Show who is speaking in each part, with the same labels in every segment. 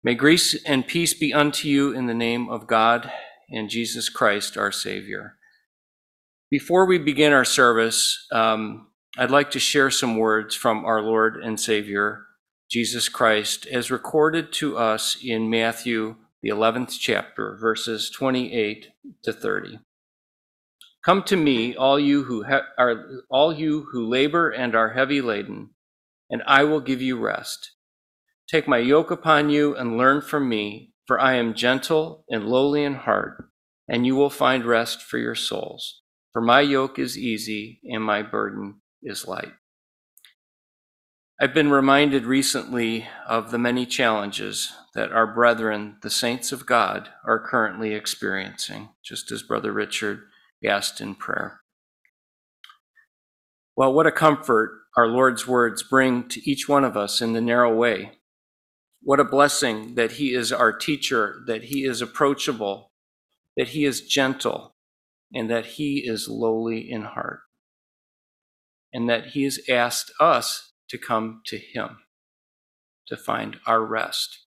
Speaker 1: May grace and peace be unto you in the name of God and Jesus Christ, our Savior. Before we begin our service, I'd like to share some words from our Lord and Savior, Jesus Christ, as recorded to us in Matthew, the 11th chapter, verses 28 to 30. Come to me, all you who labor and are heavy laden, and I will give you rest. Take my yoke upon you and learn from me, for I am gentle and lowly in heart, and you will find rest for your souls. For my yoke is easy and my burden is light. I've been reminded recently of the many challenges that our brethren, the saints of God, are currently experiencing, just as Brother Richard asked in prayer. Well, what a comfort our Lord's words bring to each one of us in the narrow way. What a blessing that he is our teacher, that he is approachable, that he is gentle, and that he is lowly in heart, and that he has asked us to come to him to find our rest.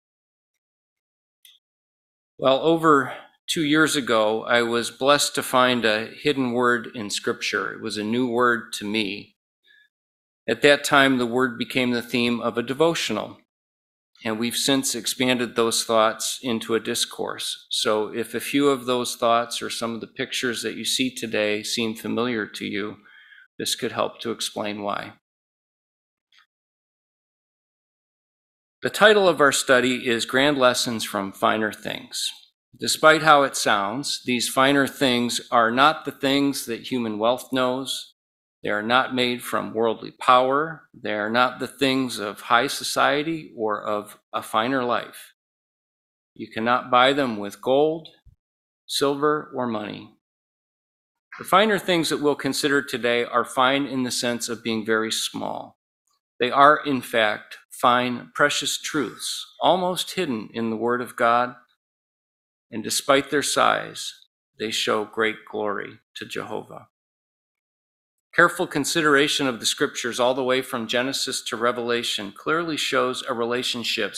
Speaker 1: Well, over 2 years ago, I was blessed to find a hidden word in Scripture. It was a new word to me. At that time, the word became the theme of a devotional. And we've since expanded those thoughts into a discourse. So if a few of those thoughts or some of the pictures that you see today seem familiar to you, this could help to explain why. The title of our study is Grand Lessons from Finer Things. Despite how it sounds, these finer things are not the things that human wealth knows. They are not made from worldly power. They are not the things of high society or of a finer life. You cannot buy them with gold, silver, or money. The finer things that we'll consider today are fine in the sense of being very small. They are, in fact, fine, precious truths, almost hidden in the Word of God, and despite their size, they show great glory to Jehovah. Careful consideration of the Scriptures all the way from Genesis to Revelation clearly shows a relationship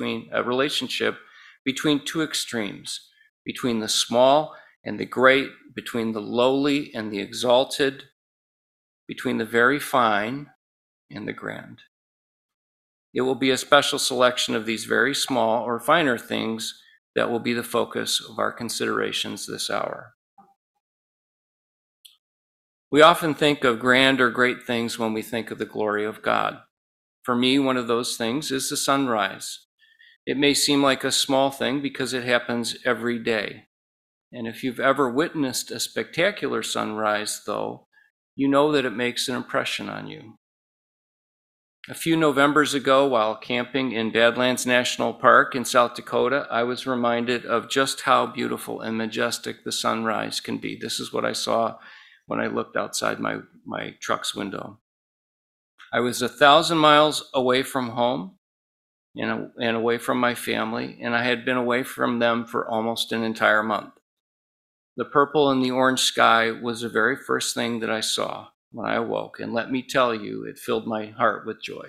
Speaker 1: between two extremes, between the small and the great, between the lowly and the exalted, between the very fine and the grand. It will be a special selection of these very small or finer things that will be the focus of our considerations this hour. We often think of grand or great things when we think of the glory of God. For me, one of those things is the sunrise. It may seem like a small thing because it happens every day. And if you've ever witnessed a spectacular sunrise, though, you know that it makes an impression on you. A few Novembers ago, while camping in Badlands National Park in South Dakota, I was reminded of just how beautiful and majestic the sunrise can be. This is what I saw when I looked outside my truck's window. I was 1,000 miles away from home and away from my family, and I had been away from them for almost an entire month. The purple and the orange sky was the very first thing that I saw when I awoke, and let me tell you, it filled my heart with joy.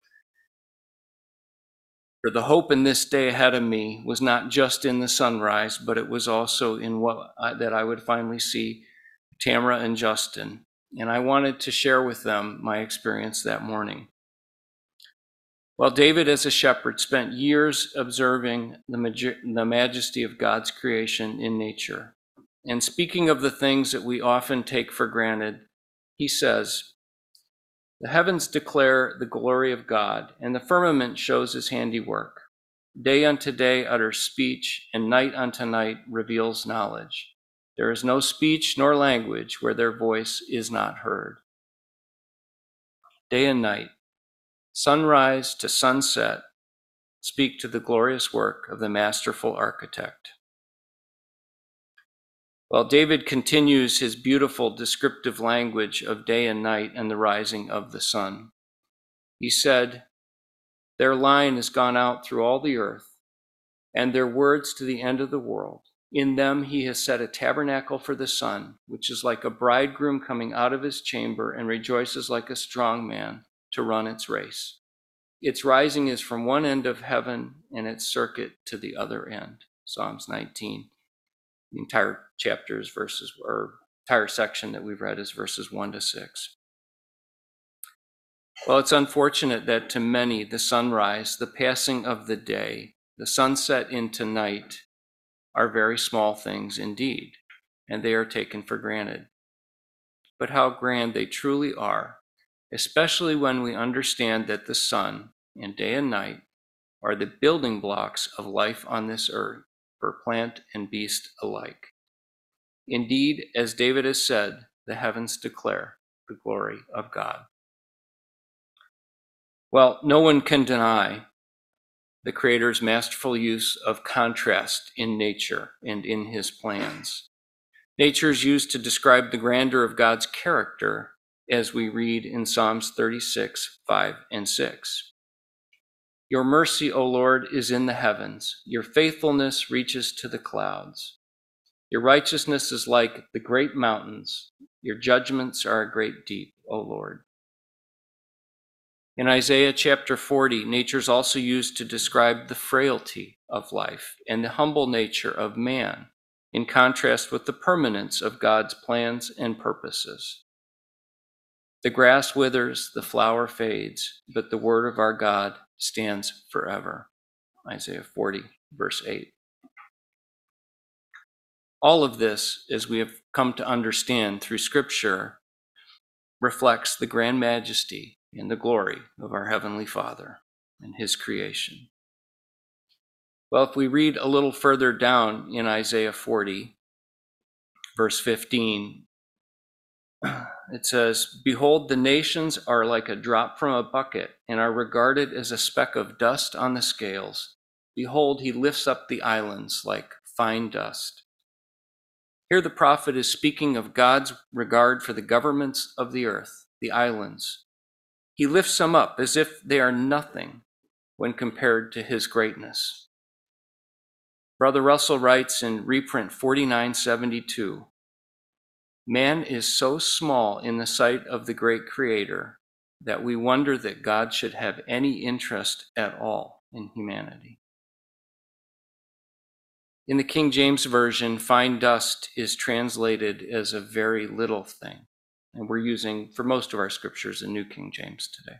Speaker 1: For the hope in this day ahead of me was not just in the sunrise, but it was also in that I would finally see Tamara and Justin, and I wanted to share with them my experience that morning. Well, David, as a shepherd, spent years observing the majesty of God's creation in nature. And speaking of the things that we often take for granted, he says, "The heavens declare the glory of God, and the firmament shows his handiwork. Day unto day utters speech, and night unto night reveals knowledge. There is no speech nor language where their voice is not heard." Day and night, sunrise to sunset, speak to the glorious work of the masterful architect. Well, David continues his beautiful descriptive language of day and night and the rising of the sun. He said, "Their line has gone out through all the earth, and their words to the end of the world. In them he has set a tabernacle for the sun, which is like a bridegroom coming out of his chamber and rejoices like a strong man to run its race." Its rising is from one end of heaven and its circuit to the other end. Psalms 19. The entire chapter is verses, or entire section that we've read is verses 1 to 6. Well, it's unfortunate that to many, the sunrise, the passing of the day, the sunset into night are very small things indeed, and they are taken for granted. But how grand they truly are, especially when we understand that the sun and day and night are the building blocks of life on this earth for plant and beast alike. Indeed, as David has said, the heavens declare the glory of God. Well, no one can deny the Creator's masterful use of contrast in nature and in his plans. Nature is used to describe the grandeur of God's character, as we read in Psalms 36, 5 and 6. Your mercy, O Lord, is in the heavens. Your faithfulness reaches to the clouds. Your righteousness is like the great mountains. Your judgments are a great deep, O Lord. In Isaiah chapter 40, nature is also used to describe the frailty of life and the humble nature of man, in contrast with the permanence of God's plans and purposes. The grass withers, the flower fades, but the word of our God stands forever. Isaiah 40, verse 8. All of this, as we have come to understand through Scripture, reflects the grand majesty and the glory of our Heavenly Father and his creation. Well, if we read a little further down in Isaiah 40, verse 15, it says, "Behold, the nations are like a drop from a bucket and are regarded as a speck of dust on the scales. Behold, he lifts up the islands like fine dust." Here the prophet is speaking of God's regard for the governments of the earth, the islands. He lifts them up as if they are nothing when compared to his greatness. Brother Russell writes in reprint 4972, "Man is so small in the sight of the great Creator that we wonder that God should have any interest at all in humanity." In the King James Version, fine dust is translated as a very little thing, and we're using, for most of our scriptures, a New King James today.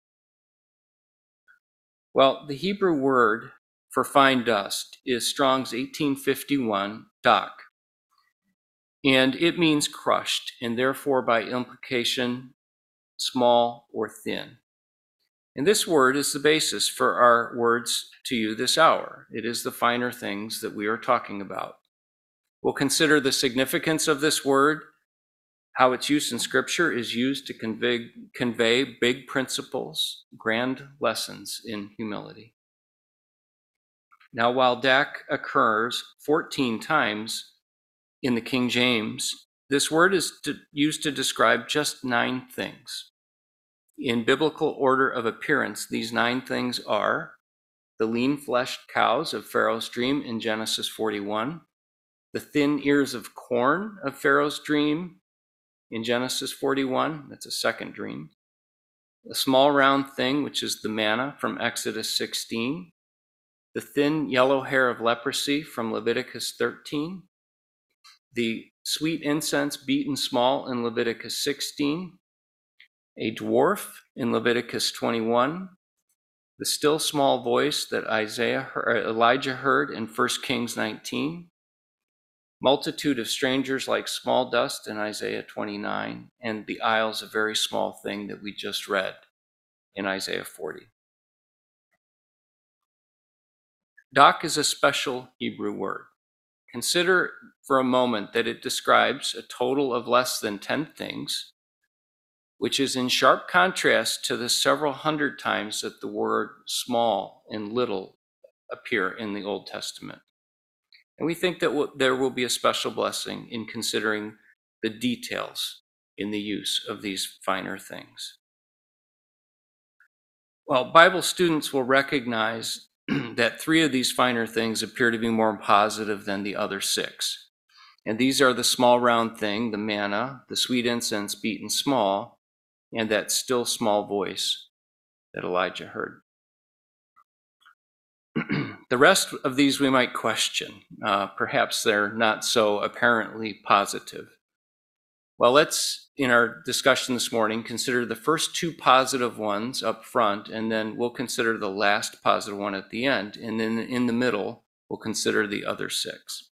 Speaker 1: Well, the Hebrew word for fine dust is Strong's 1851, dak, and it means crushed, and therefore by implication, small or thin. And this word is the basis for our words to you this hour. It is the finer things that we are talking about. We'll consider the significance of this word, how its use in Scripture is used to convey big principles, grand lessons in humility. Now, while dak occurs 14 times in the King James, this word is used to describe just 9 things. In biblical order of appearance, these 9 things are the lean-fleshed cows of Pharaoh's dream in Genesis 41, the thin ears of corn of Pharaoh's dream in Genesis 41, that's a second dream, the small round thing, which is the manna from Exodus 16, the thin yellow hair of leprosy from Leviticus 13, the sweet incense beaten small in Leviticus 16, a dwarf in Leviticus 21, the still small voice that Elijah heard in 1 Kings 19, multitude of strangers like small dust in Isaiah 29, and the isles, a very small thing that we just read in Isaiah 40. Dak is a special Hebrew word. Consider for a moment that it describes a total of less than 10 things, which is in sharp contrast to the several hundred times that the word small and little appear in the Old Testament. And we think that there will be a special blessing in considering the details in the use of these finer things. Well, Bible students will recognize that 3 of these finer things appear to be more positive than the other 6. And these are the small round thing, the manna, the sweet incense beaten small, and that still small voice that Elijah heard. The rest of these we might question. Perhaps they're not so apparently positive. Well, let's, in our discussion this morning, consider the first two positive ones up front, and then we'll consider the last positive one at the end. And then in the middle, we'll consider the other six.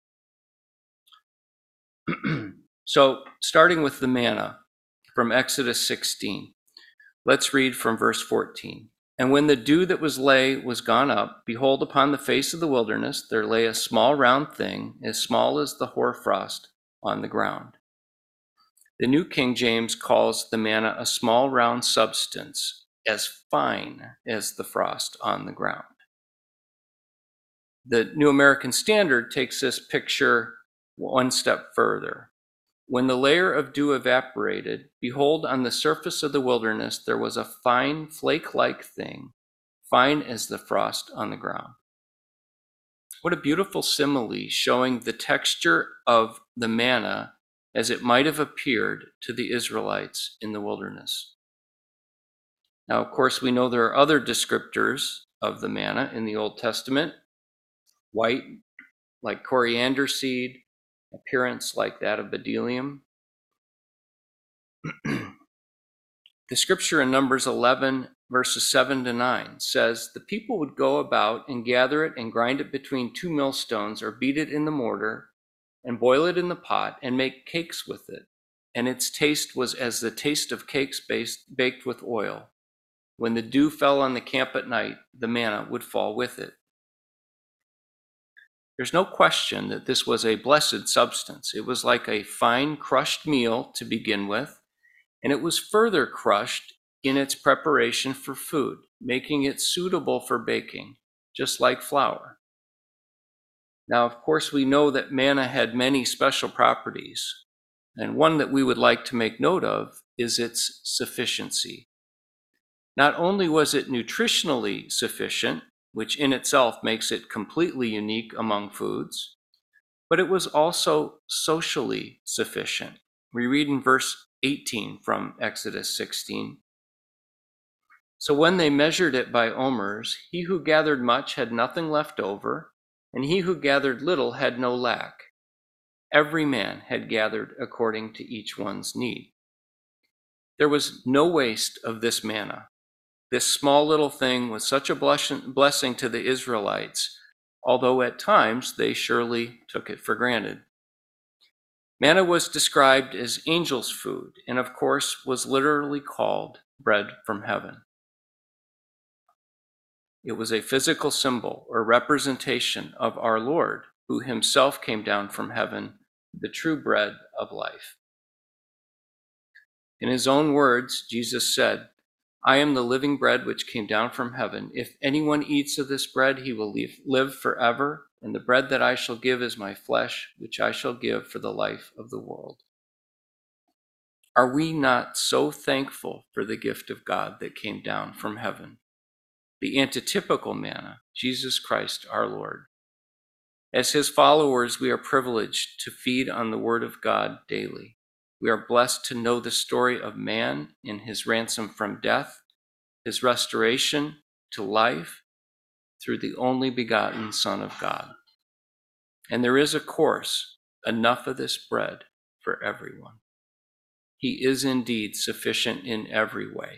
Speaker 1: So, starting with the manna from Exodus 16, let's read from verse 14. And when the dew that was gone up, behold, upon the face of the wilderness there lay a small round thing, as small as the hoarfrost on the ground. The New King James calls the manna a small round substance, as fine as the frost on the ground. The New American Standard takes this picture one step further. When the layer of dew evaporated, behold, on the surface of the wilderness there was a fine flake-like thing, fine as the frost on the ground. What a beautiful simile showing the texture of the manna as it might have appeared to the Israelites in the wilderness. Now, of course, we know there are other descriptors of the manna in the Old Testament: white, like coriander seed; appearance like that of bdellium. The scripture in Numbers 11, verses 7 to 9 says, the people would go about and gather it and grind it between two millstones, or beat it in the mortar and boil it in the pot and make cakes with it. And its taste was as the taste of cakes baked with oil. When the dew fell on the camp at night, the manna would fall with it. There's no question that this was a blessed substance. It was like a fine crushed meal to begin with, and it was further crushed in its preparation for food, making it suitable for baking, just like flour. Now, of course, we know that manna had many special properties, and one that we would like to make note of is its sufficiency. Not only was it nutritionally sufficient, which in itself makes it completely unique among foods, but it was also socially sufficient. We read in verse 18 from Exodus 16. So when they measured it by omers, he who gathered much had nothing left over, and he who gathered little had no lack. Every man had gathered according to each one's need. There was no waste of this manna. This small little thing was such a blessing to the Israelites, although at times they surely took it for granted. Manna was described as angels' food, and of course was literally called bread from heaven. It was a physical symbol or representation of our Lord, who himself came down from heaven, the true bread of life. In his own words, Jesus said, I am the living bread which came down from heaven. If anyone eats of this bread, he will live forever, and the bread that I shall give is my flesh, which I shall give for the life of the world. Are we not so thankful for the gift of God that came down from heaven? The antitypical manna, Jesus Christ our Lord. As his followers, we are privileged to feed on the word of God daily. We are blessed to know the story of man in his ransom from death, his restoration to life through the only begotten Son of God. And there is, of course, enough of this bread for everyone. He is indeed sufficient in every way.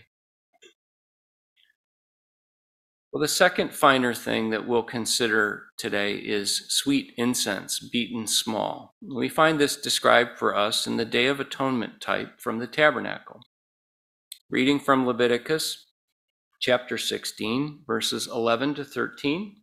Speaker 1: Well, the second finer thing that we'll consider today is sweet incense beaten small. We find this described for us in the Day of Atonement type from the tabernacle. Reading from Leviticus chapter 16, verses 11 to 13.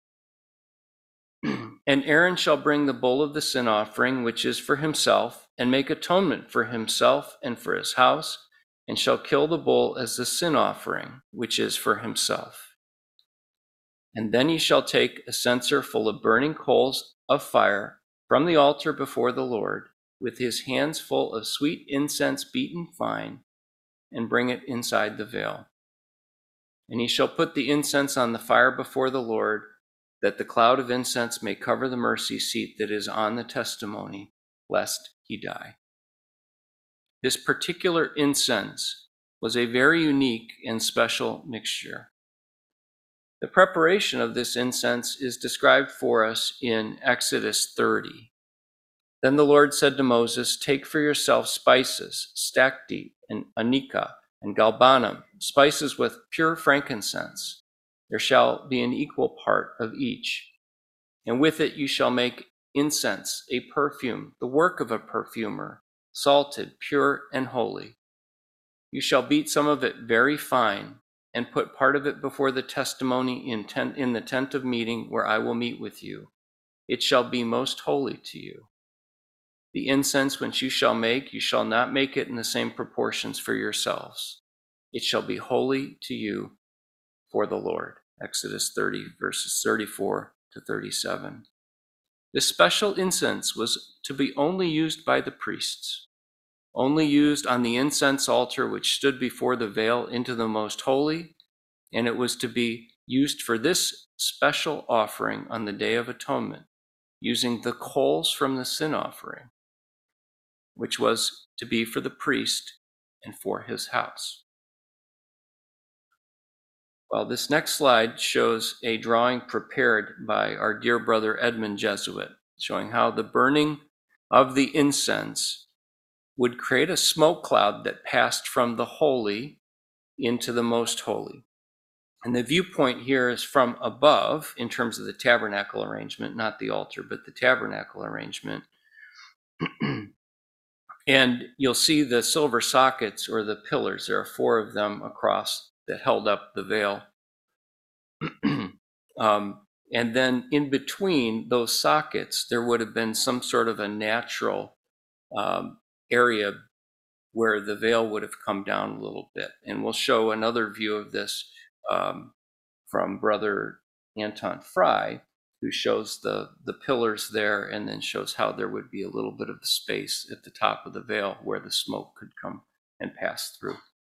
Speaker 1: And Aaron shall bring the bull of the sin offering, which is for himself, and make atonement for himself and for his house, and shall kill the bull as the sin offering, which is for himself. And then he shall take a censer full of burning coals of fire from the altar before the Lord, with his hands full of sweet incense beaten fine, and bring it inside the veil. And he shall put the incense on the fire before the Lord, that the cloud of incense may cover the mercy seat that is on the testimony, lest he die. This particular incense was a very unique and special mixture. The preparation of this incense is described for us in Exodus 30. Then the Lord said to Moses, "Take for yourself spices, stacte and onycha and galbanum, spices with pure frankincense. There shall be an equal part of each. And with it you shall make incense, a perfume, the work of a perfumer, salted, pure, and holy. You shall beat some of it very fine, and put part of it before the testimony in the tent of meeting where I will meet with you. It shall be most holy to you. The incense which you shall make, you shall not make it in the same proportions for yourselves. It shall be holy to you for the Lord." Exodus 30, verses 34 to 37. This special incense was to be only used by the priests, only used on the incense altar which stood before the veil into the most holy, and it was to be used for this special offering on the Day of Atonement, using the coals from the sin offering, which was to be for the priest and for his house. Well, this next slide shows a drawing prepared by our dear brother Edmund Jesuit, showing how the burning of the incense would create a smoke cloud that passed from the holy into the most holy. And the viewpoint here is from above in terms of the tabernacle arrangement, not the altar, but the tabernacle arrangement. And you'll see the silver sockets or the pillars. There are 4 of them across that held up the veil. And then in between those sockets, there would have been some sort of a natural area where the veil would have come down a little bit. And we'll show another view of this from Brother Anton Fry, who shows the pillars there and then shows how there would be a little bit of the space at the top of the veil where the smoke could come and pass through.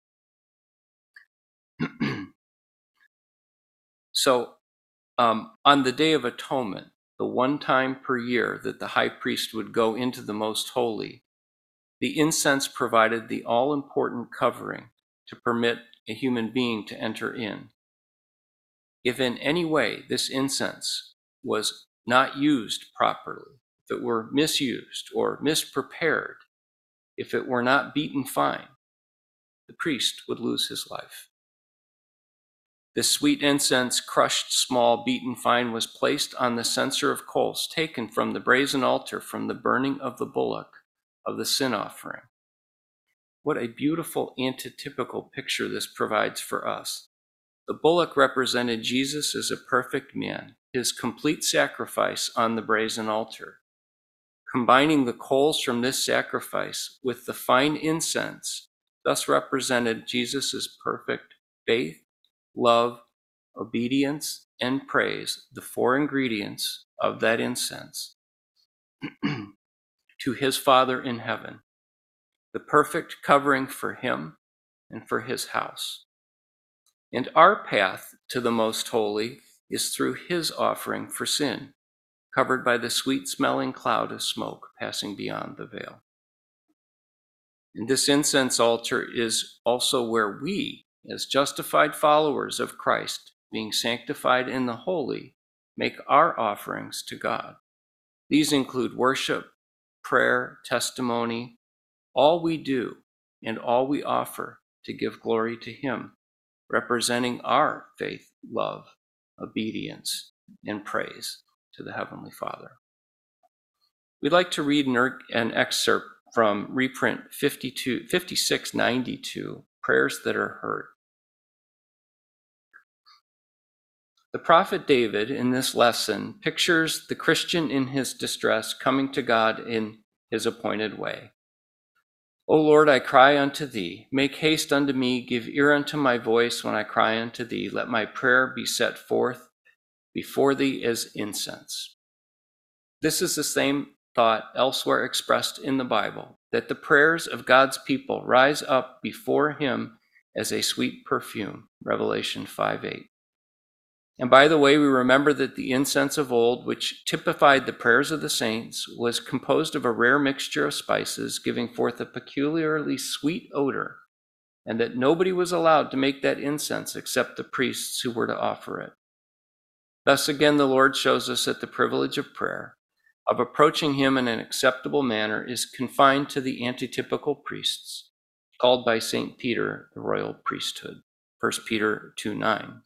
Speaker 1: So on the Day of Atonement, the one time per year that the high priest would go into the most holy, the incense provided the all-important covering to permit a human being to enter in. If in any way this incense was not used properly, if it were misused or misprepared, if it were not beaten fine, the priest would lose his life. This sweet incense, crushed small, beaten fine, was placed on the censer of coals taken from the brazen altar from the burning of the bullock of the sin offering. What a beautiful antitypical picture this provides for us. The bullock represented Jesus as a perfect man, his complete sacrifice on the brazen altar. Combining the coals from this sacrifice with the fine incense thus represented Jesus' perfect faith, love, obedience, and praise, the 4 ingredients of that incense, to his Father in heaven, the perfect covering for him and for his house. And our path to the most holy is through his offering for sin, covered by the sweet-smelling cloud of smoke passing beyond the veil. And this incense altar is also where we, as justified followers of Christ, being sanctified in the holy, make our offerings to God. These include worship, prayer, testimony, all we do and all we offer to give glory to him, representing our faith, love, obedience, and praise to the Heavenly Father. We'd like to read an excerpt from reprint 5692, Prayers That Are Heard. The prophet David in this lesson pictures the Christian in his distress coming to God in his appointed way. O Lord, I cry unto thee. Make haste unto me. Give ear unto my voice when I cry unto thee. Let my prayer be set forth before thee as incense. This is the same thought elsewhere expressed in the Bible, that the prayers of God's people rise up before him as a sweet perfume, Revelation 5:8. And by the way, we remember that the incense of old, which typified the prayers of the saints, was composed of a rare mixture of spices, giving forth a peculiarly sweet odor, and that nobody was allowed to make that incense except the priests who were to offer it. Thus again, the Lord shows us that the privilege of prayer, of approaching him in an acceptable manner, is confined to the antitypical priests, called by St. Peter the royal priesthood, 1 Peter 2:9.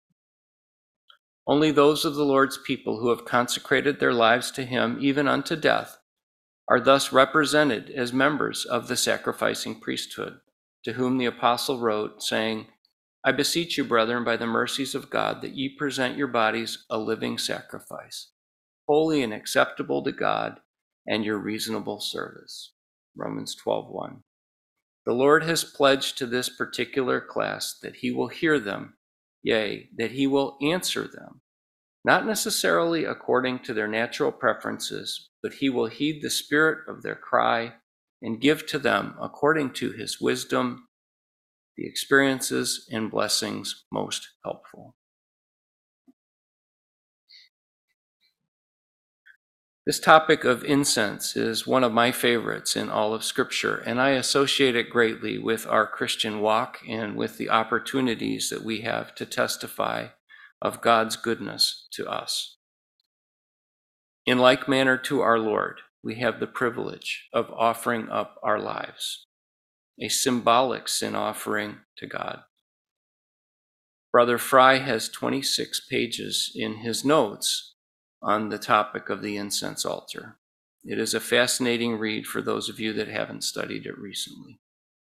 Speaker 1: Only those of the Lord's people who have consecrated their lives to him, even unto death, are thus represented as members of the sacrificing priesthood, to whom the apostle wrote, saying, I beseech you, brethren, by the mercies of God, that ye present your bodies a living sacrifice, holy and acceptable to God, and your reasonable service. Romans 12:1. The Lord has pledged to this particular class that he will hear them, yea, that he will answer them, not necessarily according to their natural preferences, but he will heed the spirit of their cry and give to them, according to his wisdom, the experiences and blessings most helpful. This topic of incense is one of my favorites in all of Scripture, and I associate it greatly with our Christian walk and with the opportunities that we have to testify of God's goodness to us. In like manner to our Lord, we have the privilege of offering up our lives, a symbolic sin offering to God. Brother Fry has 26 pages in his notes on the topic of the incense altar. It is a fascinating read for those of you that haven't studied it recently.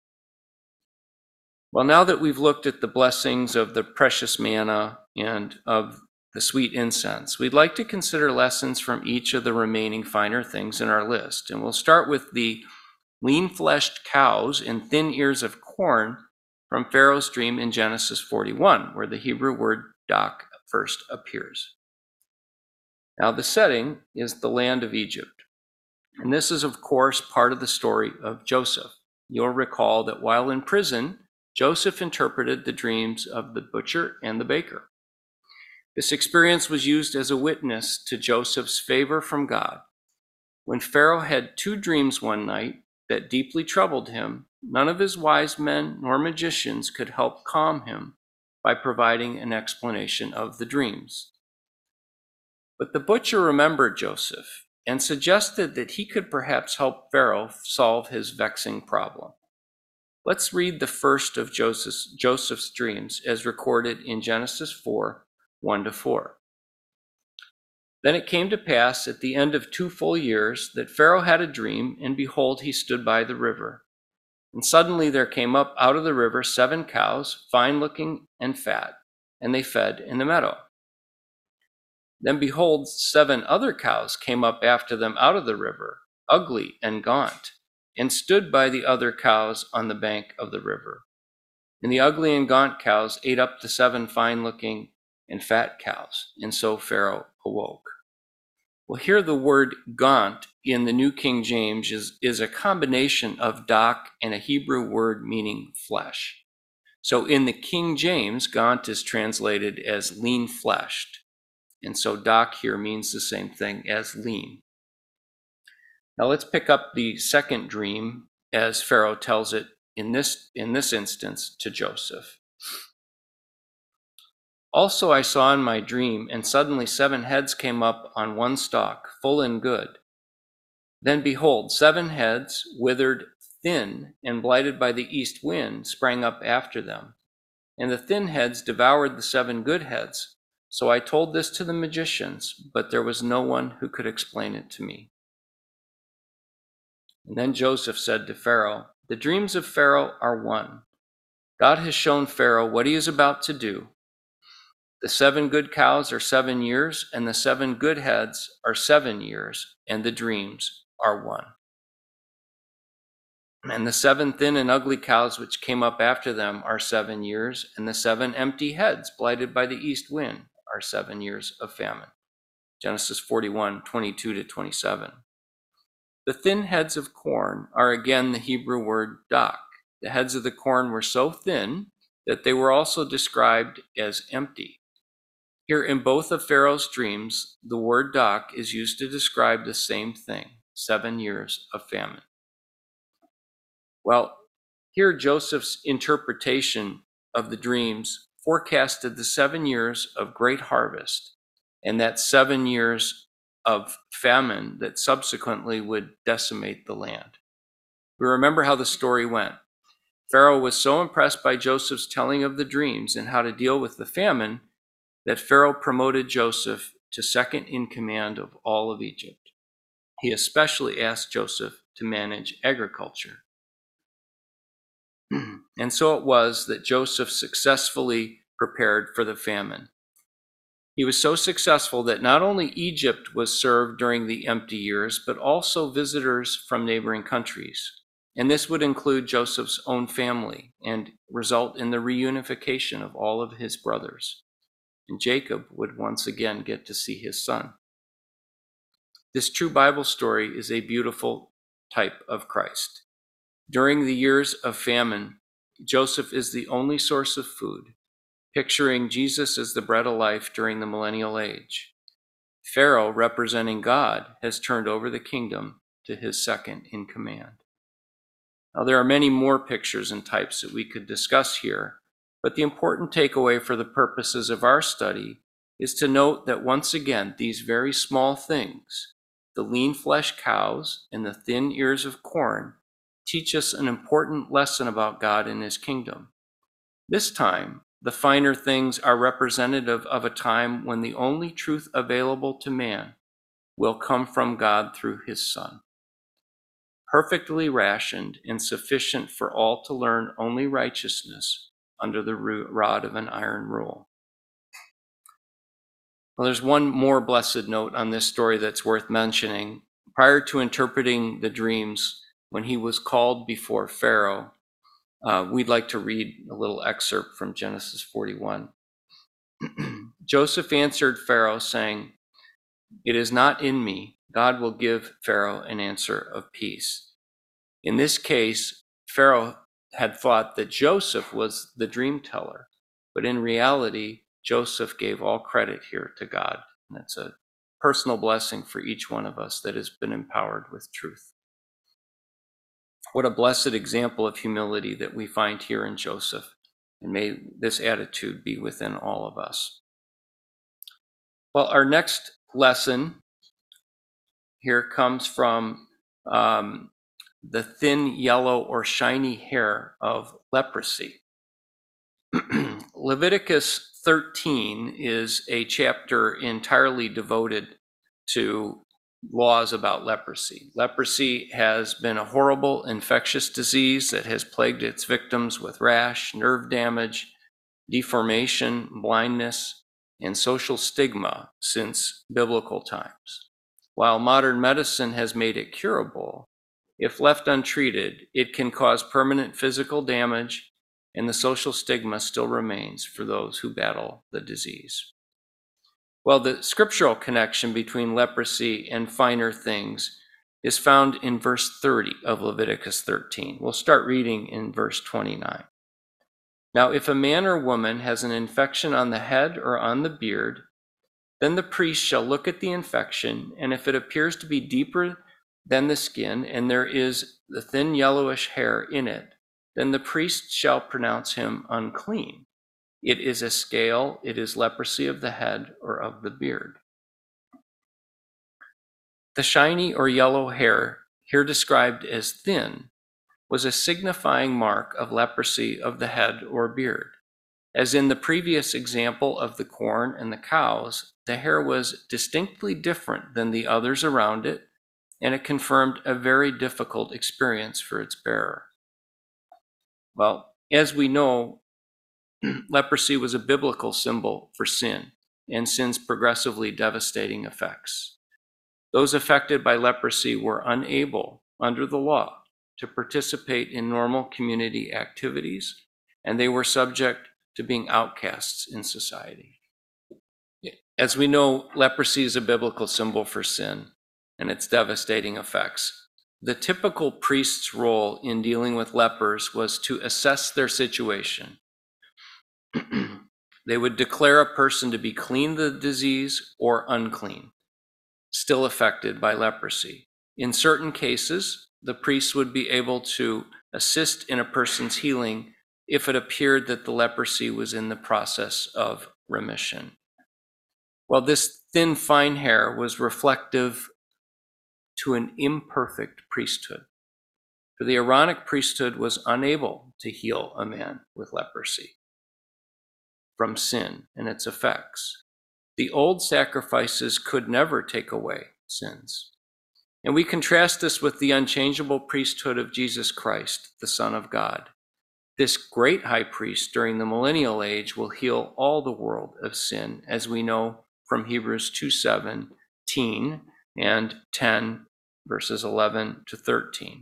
Speaker 1: Well, now that we've looked at the blessings of the precious manna and of the sweet incense, we'd like to consider lessons from each of the remaining finer things in our list. And we'll start with the lean-fleshed cows and thin ears of corn from Pharaoh's dream in Genesis 41, where the Hebrew word dak first appears. Now, the setting is the land of Egypt. And this is, of course, part of the story of Joseph. You'll recall that while in prison, Joseph interpreted the dreams of the butcher and the baker. This experience was used as a witness to Joseph's favor from God. When Pharaoh had two dreams one night that deeply troubled him, none of his wise men nor magicians could help calm him by providing an explanation of the dreams. But the butcher remembered Joseph and suggested that he could perhaps help Pharaoh solve his vexing problem. Let's read the first of Joseph's dreams as recorded in Genesis 4, 1-4. Then it came to pass at the end of 2 full years that Pharaoh had a dream, and behold, he stood by the river. And suddenly there came up out of the river 7 cows, fine-looking and fat, and they fed in the meadow. Then behold, 7 other cows came up after them out of the river, ugly and gaunt, and stood by the other cows on the bank of the river. And the ugly and gaunt cows ate up the 7 fine-looking and fat cows, and so Pharaoh awoke. Well, here the word gaunt in the New King James is a combination of dak and a Hebrew word meaning flesh. So in the King James, gaunt is translated as lean-fleshed. And so dak here means the same thing as lean. Now let's pick up the second dream as Pharaoh tells it in this instance to Joseph. Also I saw in my dream, and suddenly 7 heads came up on one stalk, full and good. Then behold, 7 heads, withered, thin, and blighted by the east wind, sprang up after them. And the thin heads devoured the 7 good heads. So I told this to the magicians, but there was no one who could explain it to me. And then Joseph said to Pharaoh, the dreams of Pharaoh are one. God has shown Pharaoh what he is about to do. The 7 good cows are 7 years, and the 7 good heads are 7 years, and the dreams are one. And the 7 thin and ugly cows which came up after them are 7 years, and the 7 empty heads blighted by the east wind are 7 years of famine. Genesis 41, 22-27. The thin heads of corn are again the Hebrew word dak. The heads of the corn were so thin that they were also described as empty. Here in both of Pharaoh's dreams, the word dak is used to describe the same thing, 7 years of famine. Well, here Joseph's interpretation of the dreams forecasted the 7 years of great harvest and that 7 years of famine that subsequently would decimate the land. We remember how the story went. Pharaoh was so impressed by Joseph's telling of the dreams and how to deal with the famine that Pharaoh promoted Joseph to second in command of all of Egypt. He especially asked Joseph to manage agriculture. And so it was that Joseph successfully prepared for the famine. He was so successful that not only Egypt was served during the empty years, but also visitors from neighboring countries. And this would include Joseph's own family and result in the reunification of all of his brothers. And Jacob would once again get to see his son. This true Bible story is a beautiful type of Christ. During the years of famine, Joseph is the only source of food, picturing Jesus as the bread of life during the millennial age. Pharaoh, representing God, has turned over the kingdom to his second in command. Now, there are many more pictures and types that we could discuss here, but the important takeaway for the purposes of our study is to note that once again, these very small things, the lean flesh cows and the thin ears of corn, teach us an important lesson about God and his kingdom. This time, the finer things are representative of a time when the only truth available to man will come from God through his Son. Perfectly rationed and sufficient for all to learn only righteousness under the rod of an iron rule. Well, there's one more blessed note on this story that's worth mentioning. Prior to interpreting the dreams, when he was called before Pharaoh, we'd like to read a little excerpt from Genesis 41. Joseph answered Pharaoh, saying, "It is not in me. God will give Pharaoh an answer of peace." In this case, Pharaoh had thought that Joseph was the dream teller, but in reality, Joseph gave all credit here to God. And it's a personal blessing for each one of us that has been empowered with truth. What a blessed example of humility that we find here in Joseph, and may this attitude be within all of us. Well, our next lesson here comes from the thin yellow or shiny hair of leprosy. Leviticus 13 is a chapter entirely devoted to laws about leprosy. Leprosy has been a horrible infectious disease that has plagued its victims with rash, nerve damage, deformation, blindness, and social stigma since biblical times. While modern medicine has made it curable, if left untreated, it can cause permanent physical damage, and the social stigma still remains for those who battle the disease. Well, the scriptural connection between leprosy and finer things is found in verse 30 of Leviticus 13. We'll start reading in verse 29. Now, if a man or woman has an infection on the head or on the beard, then the priest shall look at the infection, and if it appears to be deeper than the skin, and there is the thin yellowish hair in it, then the priest shall pronounce him unclean. It is a scale, it is leprosy of the head or of the beard. The shiny or yellow hair, here described as thin, was a signifying mark of leprosy of the head or beard. As in the previous example of the corn and the cows, the hair was distinctly different than the others around it, and it confirmed a very difficult experience for its bearer. Well, as we know, leprosy was a biblical symbol for sin and sin's progressively devastating effects. Those affected by leprosy were unable, under the law, to participate in normal community activities, and they were subject to being outcasts in society. As we know, leprosy is a biblical symbol for sin and its devastating effects. The typical priest's role in dealing with lepers was to assess their situation. They would declare a person to be clean of the disease or unclean, still affected by leprosy. In certain cases, the priest would be able to assist in a person's healing if it appeared that the leprosy was in the process of remission. Well, this thin, fine hair was reflective to an imperfect priesthood. For the Aaronic priesthood was unable to heal a man with leprosy from sin and its effects. The old sacrifices could never take away sins. And we contrast this with the unchangeable priesthood of Jesus Christ, the Son of God. This great high priest during the millennial age will heal all the world of sin, as we know from Hebrews 2:17 and 10, verses 11 to 13.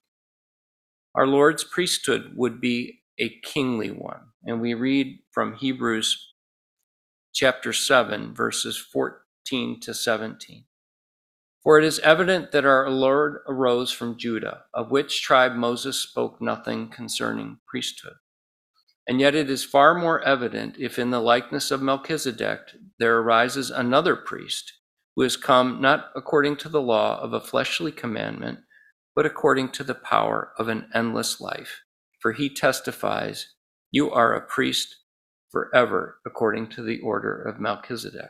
Speaker 1: Our Lord's priesthood would be a kingly one, and we read from Hebrews chapter 7, verses 14 to 17. For it is evident that our Lord arose from Judah, of which tribe Moses spoke nothing concerning priesthood. And yet it is far more evident if in the likeness of Melchizedek there arises another priest, who has come not according to the law of a fleshly commandment, but according to the power of an endless life. For he testifies, "You are a priest forever, according to the order of Melchizedek."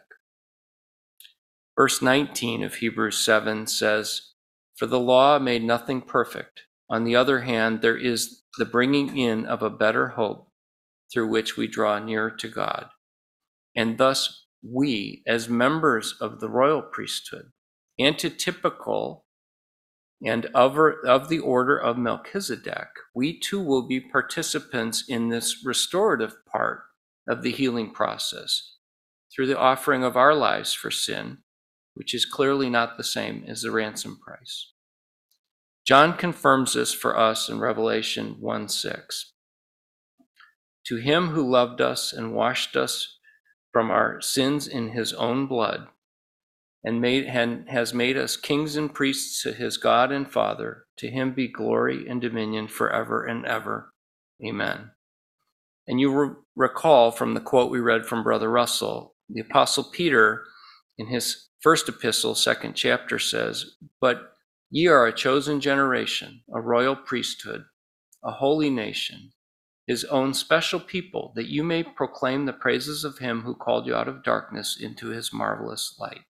Speaker 1: Verse 19 of Hebrews 7 says, "For the law made nothing perfect. On the other hand, there is the bringing in of a better hope, through which we draw near to God. And thus we, as members of the royal priesthood, antitypical and of the order of Melchizedek, we too will be participants in this restorative part of the healing process through the offering of our lives for sin, which is clearly not the same as the ransom price. John confirms this for us in Revelation 1:6. To him who loved us and washed us from our sins in his own blood, and has made us kings and priests to his God and Father, to him be glory and dominion forever and ever. Amen. And you recall from the quote we read from Brother Russell, the Apostle Peter, in his first epistle, 2nd chapter, says, "But ye are a chosen generation, a royal priesthood, a holy nation, his own special people, that you may proclaim the praises of him who called you out of darkness into his marvelous light."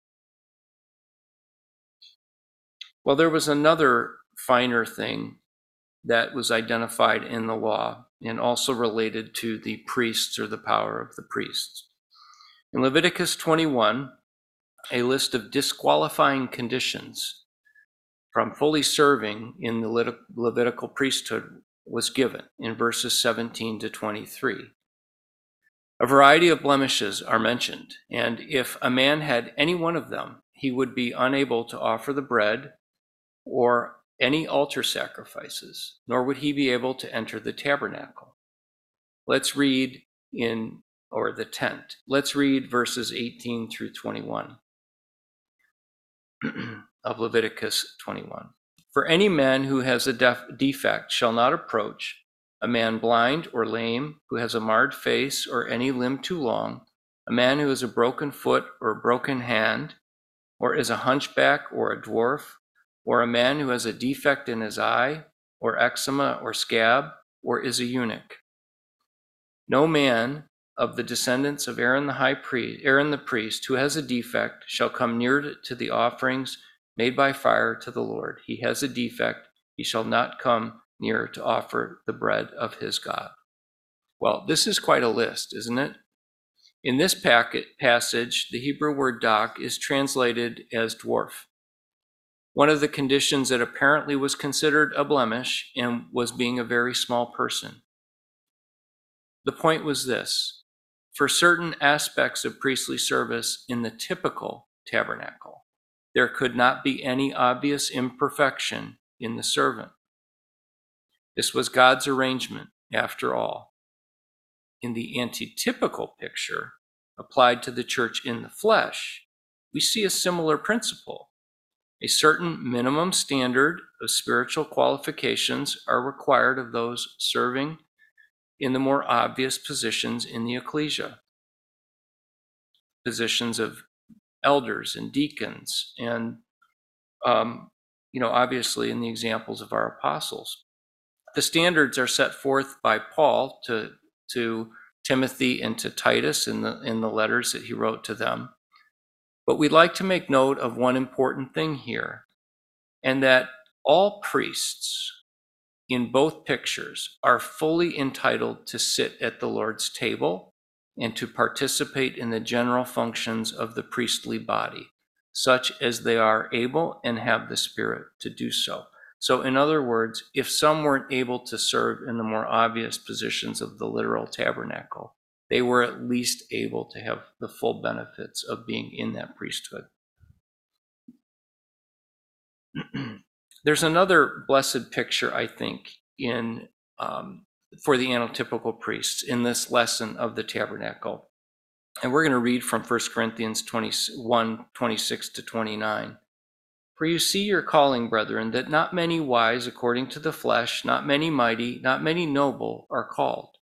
Speaker 1: Well, there was another finer thing that was identified in the law and also related to the priests or the power of the priests. In Leviticus 21, a list of disqualifying conditions from fully serving in the Levitical priesthood was given in verses 17 to 23. A variety of blemishes are mentioned, and if a man had any one of them, he would be unable to offer the bread or any altar sacrifices, nor would he be able to enter the tabernacle. Let's read the tent. Let's read verses 18 through 21 of Leviticus 21. For any man who has a defect shall not approach, a man blind or lame, who has a marred face or any limb too long, a man who has a broken foot or a broken hand, or is a hunchback or a dwarf, or a man who has a defect in his eye, or eczema or scab, or is a eunuch. No man of the descendants of Aaron the priest, who has a defect, shall come near to the offerings made by fire to the Lord. He has a defect, he shall not come near to offer the bread of his God. Well, this is quite a list, isn't it? In this passage, the Hebrew word dak is translated as dwarf. One of the conditions that apparently was considered a blemish and was being a very small person. The point was this: for certain aspects of priestly service in the typical tabernacle, there could not be any obvious imperfection in the servant. This was God's arrangement, after all. In the antitypical picture, applied to the church in the flesh, we see a similar principle. A certain minimum standard of spiritual qualifications are required of those serving in the more obvious positions in the ecclesia. Positions of elders and deacons, and obviously in the examples of our apostles. The standards are set forth by Paul to Timothy and to Titus in the letters that he wrote to them. But we'd like to make note of one important thing here, and that all priests in both pictures are fully entitled to sit at the Lord's table and to participate in the general functions of the priestly body, such as they are able and have the Spirit to do so. So in other words, if some weren't able to serve in the more obvious positions of the literal tabernacle, they were at least able to have the full benefits of being in that priesthood. There's another blessed picture, I think, in for the anotypical priests in this lesson of the tabernacle. And we're going to read from 1 Corinthians 21, 26 to 29. For you see your calling, brethren, that not many wise according to the flesh, not many mighty, not many noble are called.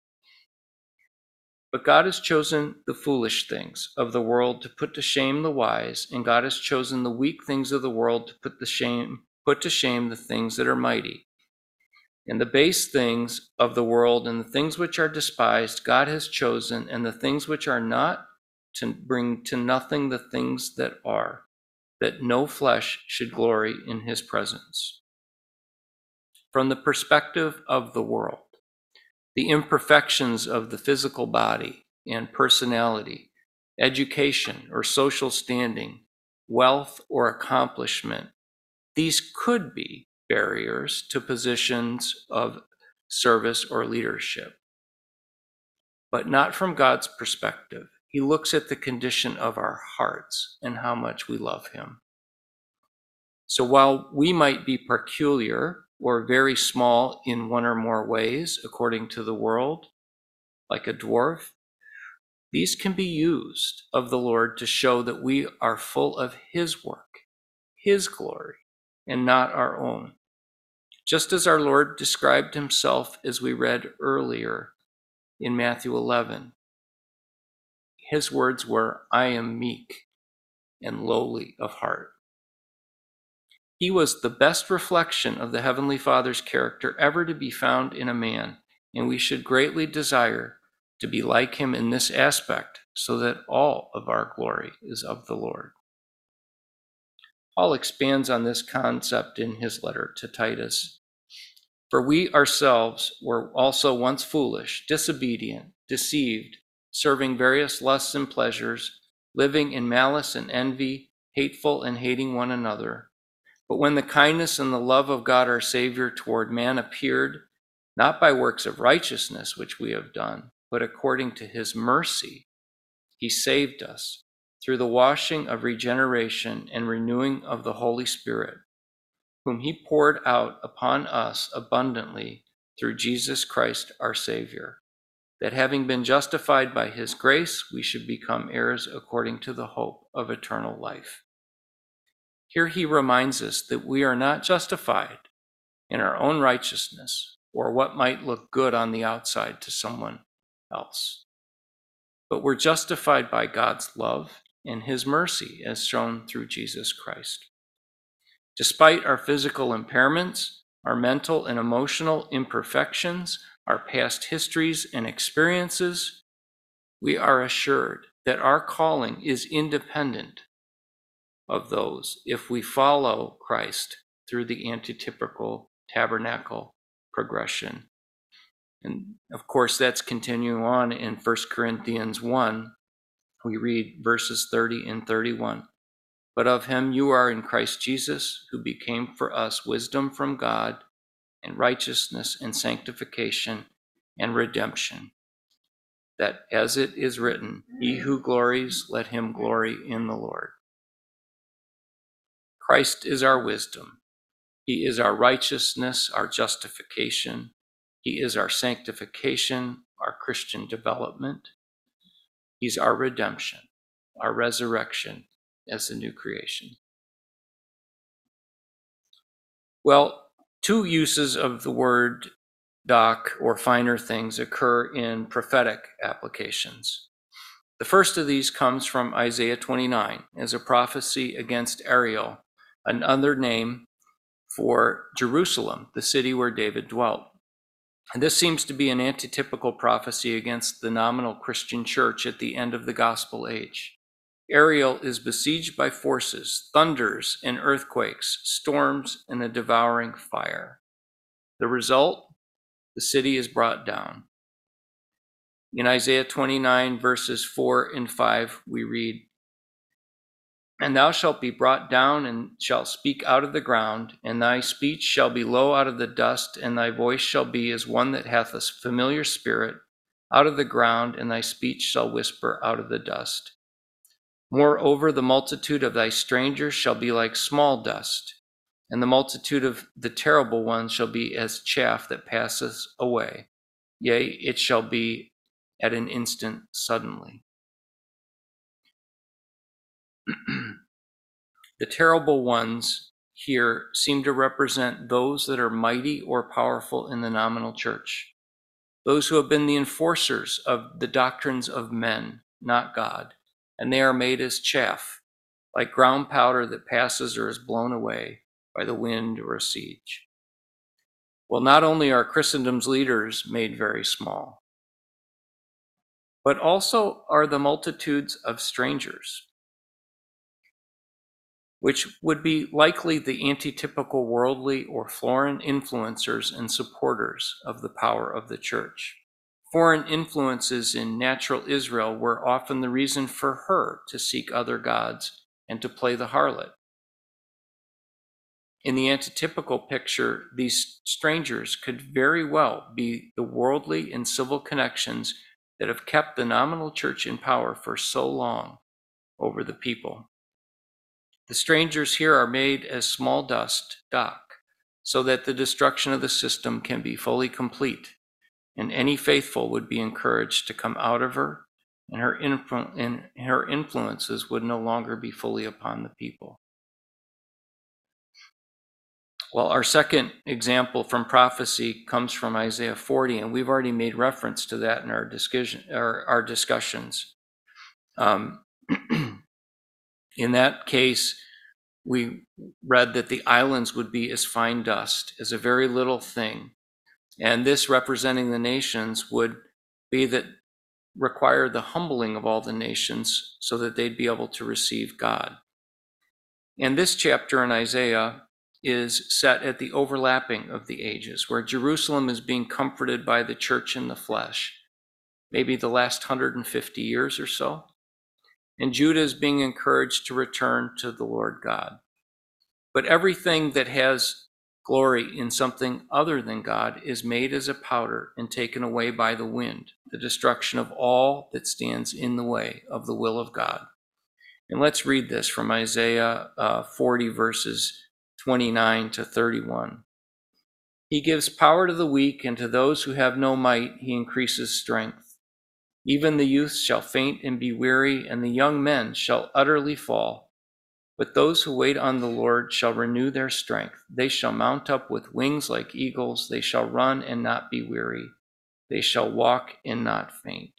Speaker 1: But God has chosen the foolish things of the world to put to shame the wise, and God has chosen the weak things of the world to put to shame the things that are mighty. And the base things of the world and the things which are despised, God has chosen, and the things which are not, to bring to nothing the things that are, that no flesh should glory in his presence. From the perspective of the world, the imperfections of the physical body and personality, education or social standing, wealth or accomplishment, these could be barriers to positions of service or leadership. But not from God's perspective. He looks at the condition of our hearts and how much we love him. So while we might be peculiar or very small in one or more ways, according to the world, like a dwarf, these can be used of the Lord to show that we are full of his work, his glory, and not our own. Just as our Lord described himself as we read earlier in Matthew 11, his words were, I am meek and lowly of heart. He was the best reflection of the Heavenly Father's character ever to be found in a man, and we should greatly desire to be like him in this aspect, so that all of our glory is of the Lord. Paul expands on this concept in his letter to Titus. For we ourselves were also once foolish, disobedient, deceived, serving various lusts and pleasures, living in malice and envy, hateful and hating one another. But when the kindness and the love of God our Savior toward man appeared, not by works of righteousness which we have done, but according to his mercy, he saved us through the washing of regeneration and renewing of the Holy Spirit, whom he poured out upon us abundantly through Jesus Christ our Savior, that having been justified by his grace, we should become heirs according to the hope of eternal life. Here he reminds us that we are not justified in our own righteousness or what might look good on the outside to someone else, but we're justified by God's love and his mercy as shown through Jesus Christ. Despite our physical impairments, our mental and emotional imperfections, our past histories and experiences, we are assured that our calling is independent of those if we follow Christ through the antitypical tabernacle progression. And of course, that's continuing on in 1 Corinthians 1. We read verses 30 and 31. But of him you are in Christ Jesus, who became for us wisdom from God, and righteousness and sanctification and redemption, that as it is written, he who glories, let him glory in the Lord. Christ is our wisdom. He is our righteousness, our justification. He is our sanctification, our Christian development. He's our redemption, our resurrection as the new creation. Well, two uses of the word doc or finer things occur in prophetic applications. The first of these comes from Isaiah 29 as a prophecy against Ariel, another name for Jerusalem, the city where David dwelt. And this seems to be an antitypical prophecy against the nominal Christian church at the end of the gospel age. Ariel is besieged by forces, thunders and earthquakes, storms and a devouring fire. The result? The city is brought down. In Isaiah 29, verses 4 and 5, we read, "And thou shalt be brought down, and shalt speak out of the ground, and thy speech shall be low out of the dust, and thy voice shall be as one that hath a familiar spirit out of the ground, and thy speech shall whisper out of the dust. Moreover, the multitude of thy strangers shall be like small dust, and the multitude of the terrible ones shall be as chaff that passes away. Yea, it shall be at an instant suddenly." The terrible ones here seem to represent those that are mighty or powerful in the nominal church, those who have been the enforcers of the doctrines of men, not God, and they are made as chaff, like ground powder that passes or is blown away by the wind or a siege. Well, not only are Christendom's leaders made very small, but also are the multitudes of strangers, which would be likely the antitypical worldly or foreign influencers and supporters of the power of the church. Foreign influences in natural Israel were often the reason for her to seek other gods and to play the harlot. In the antitypical picture, these strangers could very well be the worldly and civil connections that have kept the nominal church in power for so long over the people. The strangers here are made as small dust, so that the destruction of the system can be fully complete, and any faithful would be encouraged to come out of her, and her influences would no longer be fully upon the people. Well, our second example from prophecy comes from Isaiah 40, and we've already made reference to that in our discussions. In that case, we read that the islands would be as fine dust, as a very little thing. And this, representing the nations, would be that require the humbling of all the nations so that they'd be able to receive God. And this chapter in Isaiah is set at the overlapping of the ages, where Jerusalem is being comforted by the church in the flesh, maybe the last 150 years or so. And Judah is being encouraged to return to the Lord God. But everything that has glory in something other than God is made as a powder and taken away by the wind, the destruction of all that stands in the way of the will of God. And let's read this from Isaiah 40, verses 29 to 31. "He gives power to the weak, and to those who have no might he increases strength. Even the youths shall faint and be weary, and the young men shall utterly fall. But those who wait on the Lord shall renew their strength. They shall mount up with wings like eagles. They shall run and not be weary. They shall walk and not faint."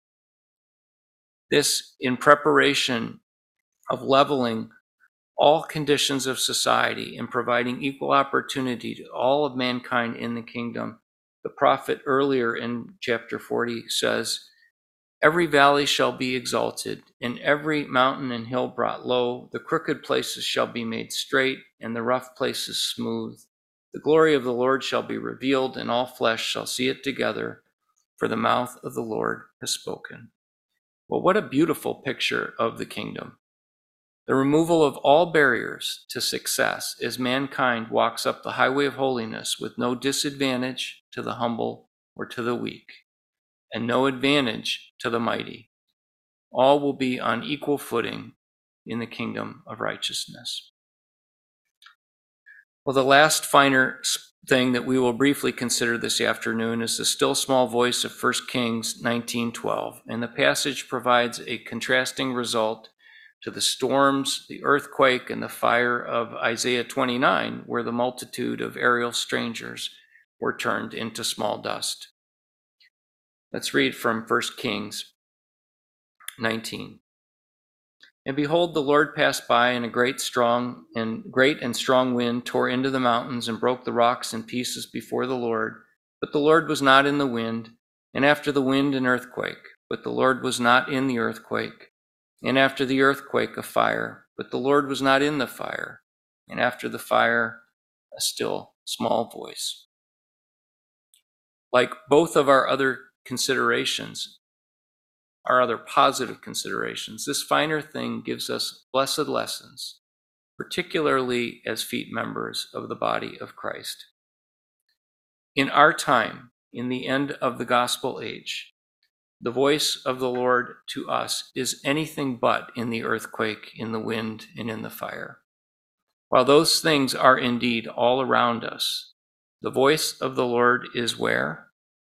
Speaker 1: This in preparation of leveling all conditions of society and providing equal opportunity to all of mankind in the kingdom. The prophet earlier in chapter 40 says, "Every valley shall be exalted, and every mountain and hill brought low. The crooked places shall be made straight, and the rough places smooth. The glory of the Lord shall be revealed, and all flesh shall see it together, for the mouth of the Lord has spoken." Well, what a beautiful picture of the kingdom. The removal of all barriers to success as mankind walks up the highway of holiness with no disadvantage to the humble or to the weak, and no advantage to the mighty. All will be on equal footing in the kingdom of righteousness. Well, the last finer thing that we will briefly consider this afternoon is the still small voice of 1 Kings 19:12, and the passage provides a contrasting result to the storms, the earthquake, and the fire of Isaiah 29, where the multitude of aerial strangers were turned into small dust. Let's read from 1 Kings 19. "And behold, the Lord passed by, and a great and strong wind tore into the mountains and broke the rocks in pieces before the Lord. But the Lord was not in the wind, and after the wind an earthquake. But the Lord was not in the earthquake. and after the earthquake, a fire, but the Lord was not in the fire, and after the fire, a still small voice. Like both of our other considerations, our other positive considerations, this finer thing gives us blessed lessons, particularly as feet members of the body of Christ. In our time, in the end of the gospel age, the voice of the Lord to us is anything but in the earthquake, in the wind, and in the fire. While those things are indeed all around us, the voice of the Lord is where?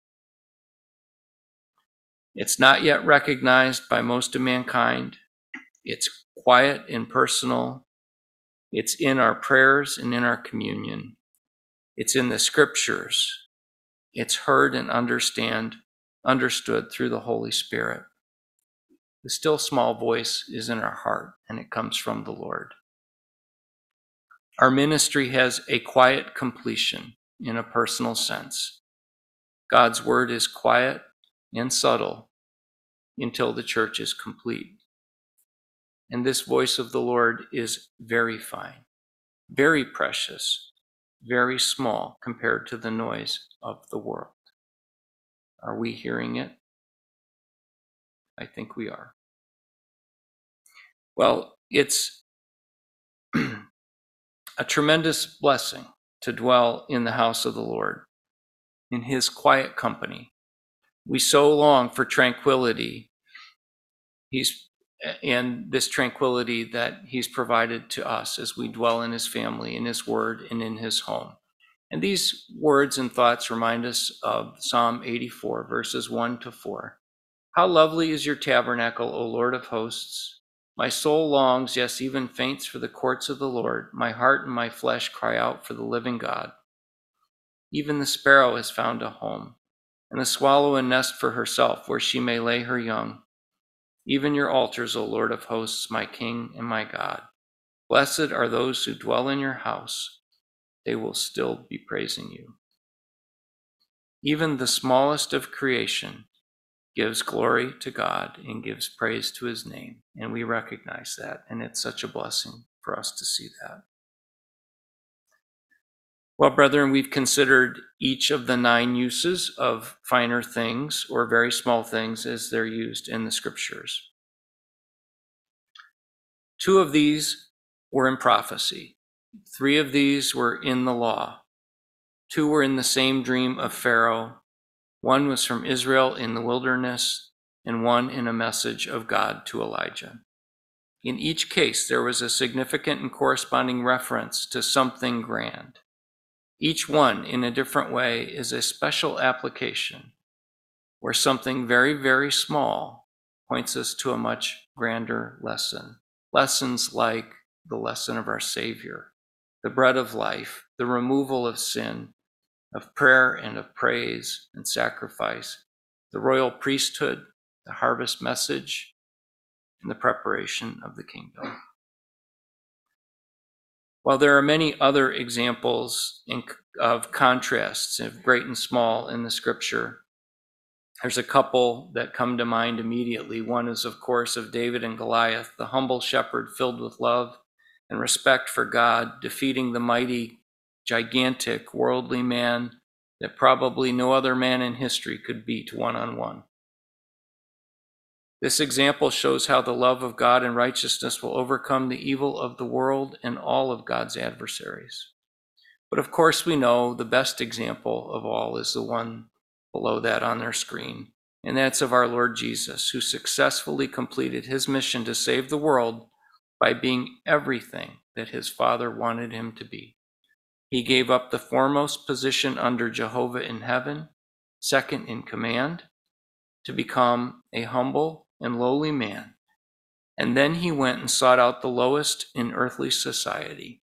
Speaker 1: It's not yet recognized by most of mankind. It's quiet and personal. It's in our prayers and in our communion. It's in the scriptures. It's heard and understood through the Holy Spirit. The still small voice is in our heart, and it comes from the Lord. Our ministry has a quiet completion in a personal sense. God's word is quiet and subtle until the church is complete. And this voice of the Lord is very fine, very precious, very small compared to the noise of the world. Are we hearing it? I think we are. Well, it's a tremendous blessing to dwell in the house of the Lord, in his quiet company. We so long for tranquility, and this tranquility that he's provided to us as we dwell in his family, in his word, and in his home. And these words and thoughts remind us of Psalm 84, verses 1-4. How lovely is your tabernacle, O Lord of hosts! My soul longs, yes, even faints for the courts of the Lord. My heart and my flesh cry out for the living God. Even the sparrow has found a home, and the swallow a nest for herself, where she may lay her young. Even your altars, O Lord of hosts, my King and my God. Blessed are those who dwell in your house. They will still be praising you. Even the smallest of creation gives glory to God and gives praise to his name. And we recognize that, and it's such a blessing for us to see that. Well, brethren, we've considered each of the 9 uses of finer things or very small things as they're used in the scriptures. 2 of these were in prophecy. 3 of these were in the law. 2 were in the same dream of Pharaoh. 1 was from Israel in the wilderness, and 1 in a message of God to Elijah. In each case, there was a significant and corresponding reference to something grand. Each one, in a different way, is a special application where something very, very small points us to a much grander lesson. Lessons like the lesson of our Savior, the bread of life, the removal of sin, of prayer and of praise and sacrifice, the royal priesthood, the harvest message, and the preparation of the kingdom. While there are many other examples of contrasts of great and small in the scripture, there's a couple that come to mind immediately. One is, of course, of David and Goliath, the humble shepherd filled with love and respect for God, defeating the mighty, gigantic, worldly man that probably no other man in history could beat one-on-one. This example shows how the love of God and righteousness will overcome the evil of the world and all of God's adversaries. But of course, we know the best example of all is the one below that on their screen, and that's of our Lord Jesus, who successfully completed his mission to save the world by being everything that his Father wanted him to be. He gave up the foremost position under Jehovah in heaven, second in command, to become a humble and lowly man. And then he went and sought out the lowest in earthly society,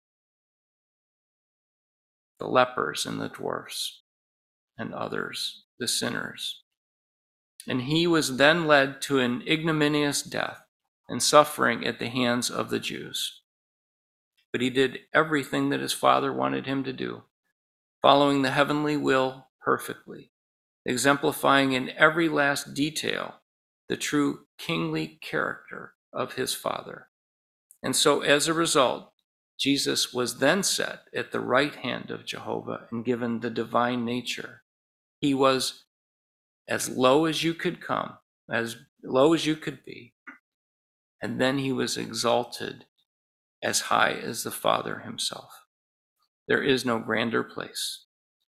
Speaker 1: the lepers and the dwarfs and others, the sinners. And he was then led to an ignominious death and suffering at the hands of the Jews. But he did everything that his Father wanted him to do, following the heavenly will perfectly, exemplifying in every last detail the true kingly character of his Father. And so as a result, Jesus was then set at the right hand of Jehovah and given the divine nature. He was as low as you could come, as low as you could be, and then he was exalted as high as the Father himself. There is no grander place.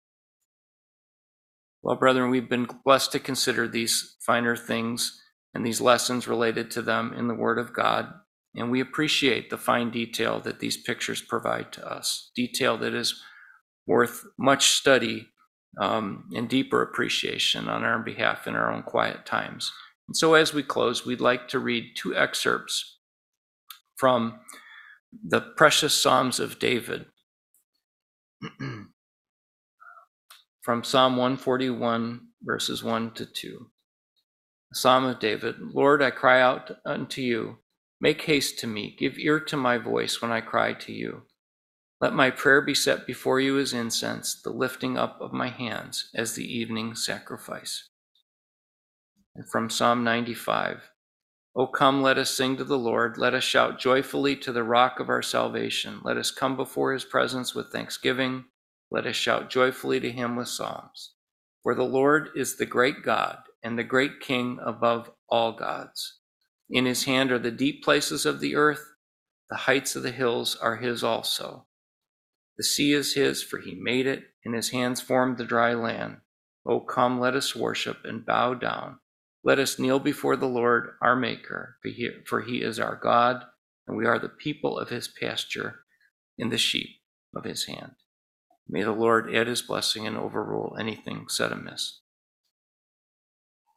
Speaker 1: Well, brethren, we've been blessed to consider these finer things and these lessons related to them in the Word of God, and we appreciate the fine detail that these pictures provide to us, detail that is worth much study and deeper appreciation on our behalf in our own quiet times. And so as we close, we'd like to read two excerpts from the precious Psalms of David. From Psalm 141, verses 1 to 2. The Psalm of David. Lord, I cry out unto you. Make haste to me. Give ear to my voice when I cry to you. Let my prayer be set before you as incense, the lifting up of my hands as the evening sacrifice. And from Psalm 95. O come, let us sing to the Lord. Let us shout joyfully to the rock of our salvation. Let us come before his presence with thanksgiving. Let us shout joyfully to him with psalms. For the Lord is the great God and the great King above all gods. In his hand are the deep places of the earth. The heights of the hills are his also. The sea is his, for he made it, and his hands formed the dry land. O come, let us worship and bow down. Let us kneel before the Lord, our Maker, for he is our God, and we are the people of his pasture and the sheep of his hand. May the Lord add his blessing and overrule anything said amiss.